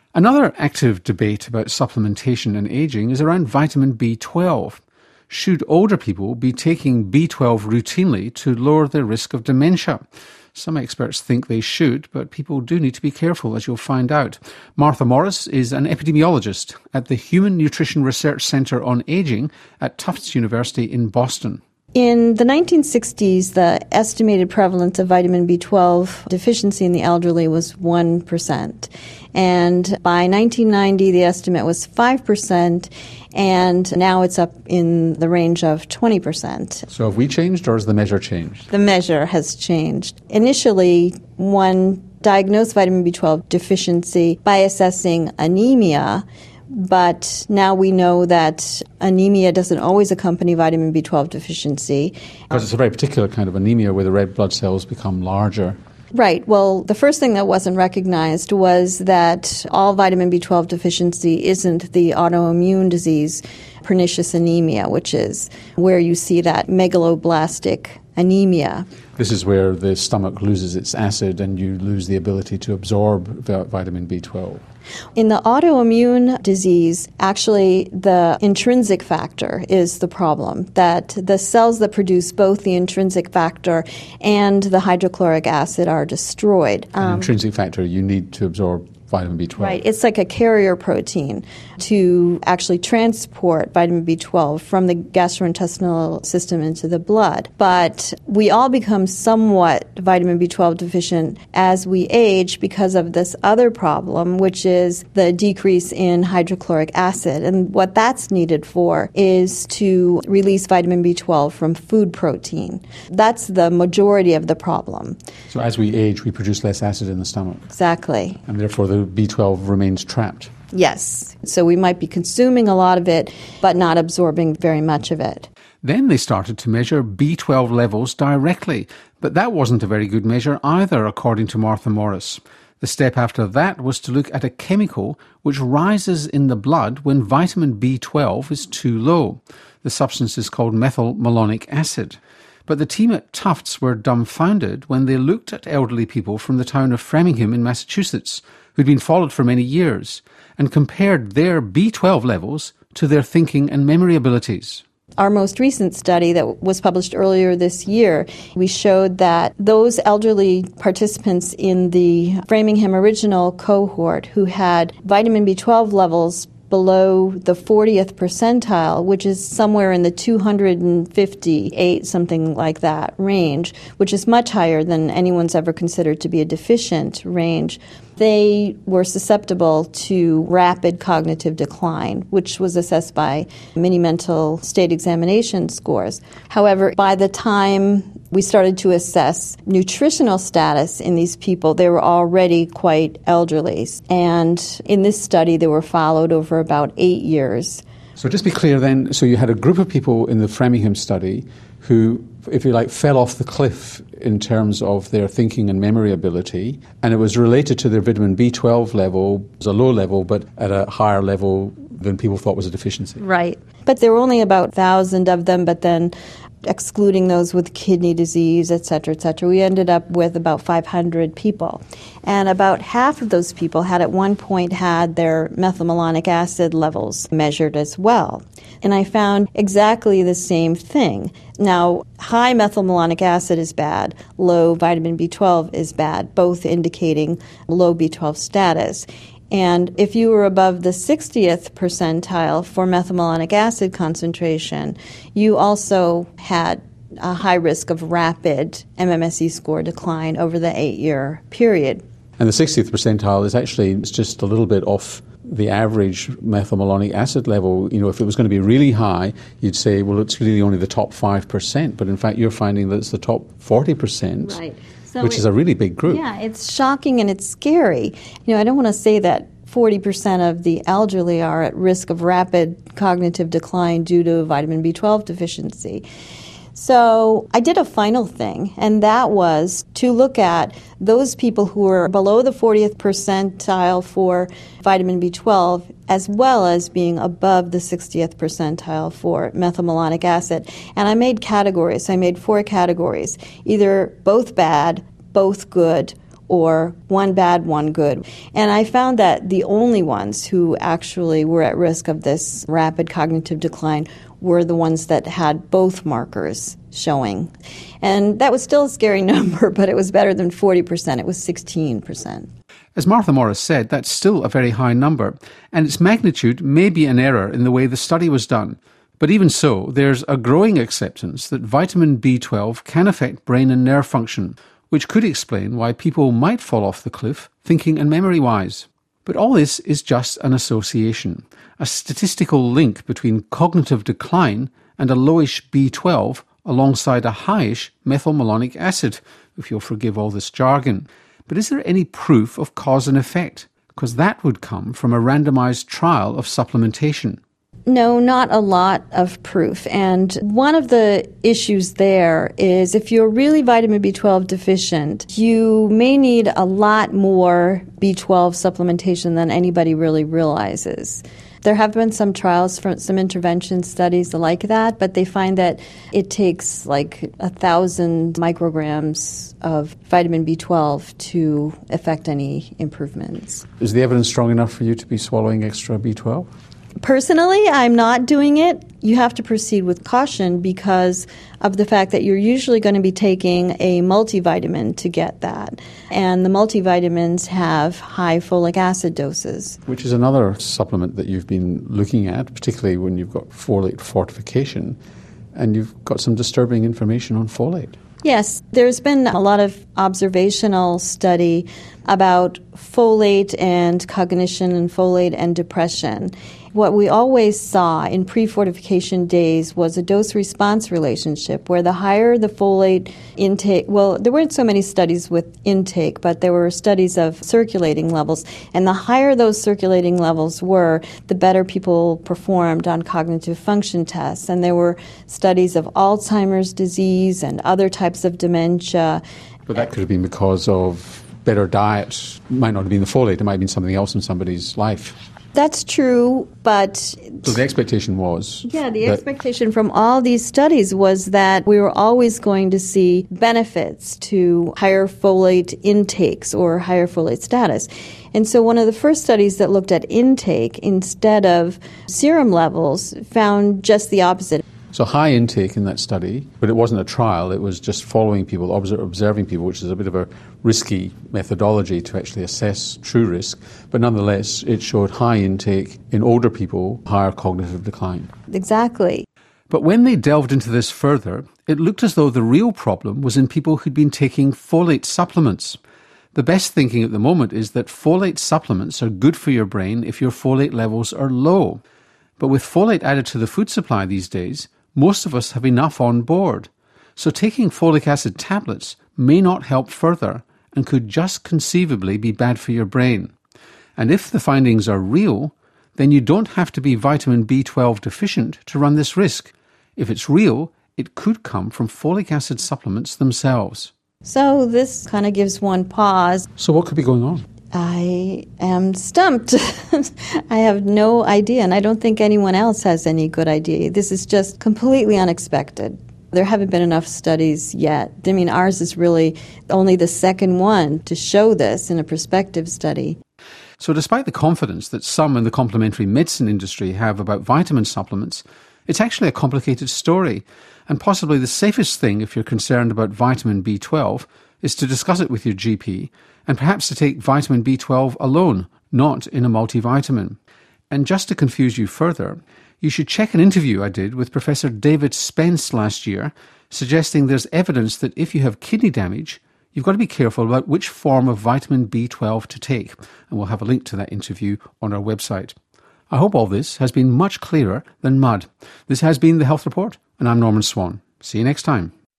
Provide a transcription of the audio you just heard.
Another active debate about supplementation and ageing is around vitamin B12. Should older people be taking B12 routinely to lower their risk of dementia? Some experts think they should, but people do need to be careful, as you'll find out. Martha Morris is an epidemiologist at the Human Nutrition Research Centre on Ageing at Tufts University in Boston. In the 1960s, the estimated prevalence of vitamin B12 deficiency in the elderly was 1%. And by 1990, the estimate was 5%, and now it's up in the range of 20%. So have we changed, or has the measure changed? The measure has changed. Initially, one diagnosed vitamin B12 deficiency by assessing anemia, but now we know that anemia doesn't always accompany vitamin B12 deficiency. Because it's a very particular kind of anemia where the red blood cells become larger. Right. Well, the first thing that wasn't recognized was that all vitamin B12 deficiency isn't the autoimmune disease pernicious anemia, which is where you see that megaloblastic anemia. This is where the stomach loses its acid and you lose the ability to absorb vitamin B12. In the autoimmune disease, actually the intrinsic factor is the problem, that the cells that produce both the intrinsic factor and the hydrochloric acid are destroyed. An intrinsic factor you need to absorb vitamin B12. Right. It's like a carrier protein to actually transport vitamin B12 from the gastrointestinal system into the blood. But we all become somewhat vitamin B12 deficient as we age because of this other problem, which is the decrease in hydrochloric acid. And what that's needed for is to release vitamin B12 from food protein. That's the majority of the problem. So as we age, we produce less acid in the stomach. Exactly. And therefore the B12 remains trapped. Yes. So we might be consuming a lot of it, but not absorbing very much of it. Then they started to measure B12 levels directly, but that wasn't a very good measure either, according to Martha Morris. The step after that was to look at a chemical which rises in the blood when vitamin B12 is too low. The substance is called methylmalonic acid. But the team at Tufts were dumbfounded when they looked at elderly people from the town of Framingham in Massachusetts, who'd been followed for many years, and compared their B12 levels to their thinking and memory abilities. Our most recent study that was published earlier this year, we showed that those elderly participants in the Framingham Original cohort who had vitamin B12 levels below the 40th percentile, which is somewhere in the 258, something like that, range, which is much higher than anyone's ever considered to be a deficient range, they were susceptible to rapid cognitive decline, which was assessed by mini-mental state examination scores. However, by the time we started to assess nutritional status in these people, they were already quite elderly. And in this study, they were followed over about 8 years. So just be clear then, so you had a group of people in the Framingham study who, if you like, fell off the cliff in terms of their thinking and memory ability, and it was related to their vitamin B12 level. It was a low level, but at a higher level than people thought was a deficiency. Right. But there were only about 1,000 of them, but then excluding those with kidney disease, et cetera, we ended up with about 500 people. And about half of those people had at one point had their methylmalonic acid levels measured as well. And I found exactly the same thing. Now, high methylmalonic acid is bad, low vitamin B12 is bad, both indicating low B12 status. And if you were above the 60th percentile for methylmalonic acid concentration, you also had a high risk of rapid MMSE score decline over the 8-year period. And the 60th percentile is actually just a little bit off the average methylmalonic acid level. You know, if it was going to be really high, you'd say, well, it's really only the top 5%. But in fact, you're finding that it's the top 40%. Right. Which is a really big group. Yeah, it's shocking and it's scary. You know, I don't want to say that 40% of the elderly are at risk of rapid cognitive decline due to vitamin B12 deficiency. So I did a final thing, and that was to look at those people who were below the 40th percentile for vitamin B12 as well as being above the 60th percentile for methylmalonic acid. And I made categories. I made 4 categories, either both bad, both good, or one bad, one good. And I found that the only ones who actually were at risk of this rapid cognitive decline were the ones that had both markers showing. And that was still a scary number, but it was better than 40%. It was 16%. As Martha Morris said, that's still a very high number, and its magnitude may be an error in the way the study was done. But even so, there's a growing acceptance that vitamin B12 can affect brain and nerve function, which could explain why people might fall off the cliff, thinking and memory-wise. But all this is just an association, a statistical link between cognitive decline and a lowish B12 alongside a highish methylmalonic acid, if you'll forgive all this jargon. But is there any proof of cause and effect? Because that would come from a randomised trial of supplementation. No, not a lot of proof. And one of the issues there is if you're really vitamin B12 deficient, you may need a lot more B12 supplementation than anybody really realizes. There have been some trials from some intervention studies like that, but they find that it takes like 1,000 micrograms of vitamin B12 to affect any improvements. Is the evidence strong enough for you to be swallowing extra B12? Personally, I'm not doing it. You have to proceed with caution because of the fact that you're usually going to be taking a multivitamin to get that. And the multivitamins have high folic acid doses. Which is another supplement that you've been looking at, particularly when you've got folate fortification, and you've got some disturbing information on folate. Yes, there's been a lot of observational study about folate and cognition and folate and depression. What we always saw in pre-fortification days was a dose-response relationship where the higher the folate intake, well, there weren't so many studies with intake, but there were studies of circulating levels, and the higher those circulating levels were, the better people performed on cognitive function tests. And there were studies of Alzheimer's disease and other types of dementia. But that could have been because of better diet. It might not have been the folate, it might have been something else in somebody's life. That's true, but... So the expectation was... Yeah, the expectation from all these studies was that we were always going to see benefits to higher folate intakes or higher folate status. And so one of the first studies that looked at intake instead of serum levels found just the opposite. So high intake in that study, but it wasn't a trial, it was just following people, observing people, which is a bit of a risky methodology to actually assess true risk. But nonetheless, it showed high intake in older people, higher cognitive decline. Exactly. But when they delved into this further, it looked as though the real problem was in people who'd been taking folate supplements. The best thinking at the moment is that folate supplements are good for your brain if your folate levels are low. But with folate added to the food supply these days, most of us have enough on board. So taking folic acid tablets may not help further and could just conceivably be bad for your brain. And if the findings are real, then you don't have to be vitamin B12 deficient to run this risk. If it's real, it could come from folic acid supplements themselves. So this kind of gives one pause. So what could be going on? I am stumped. I have no idea, and I don't think anyone else has any good idea. This is just completely unexpected. There haven't been enough studies yet. I mean, ours is really only the second one to show this in a prospective study. So despite the confidence that some in the complementary medicine industry have about vitamin supplements, it's actually a complicated story. And possibly the safest thing if you're concerned about vitamin B12 is to discuss it with your GP and perhaps to take vitamin B12 alone, not in a multivitamin. And just to confuse you further, you should check an interview I did with Professor David Spence last year, suggesting there's evidence that if you have kidney damage, you've got to be careful about which form of vitamin B12 to take. And we'll have a link to that interview on our website. I hope all this has been much clearer than mud. This has been The Health Report, and I'm Norman Swan. See you next time.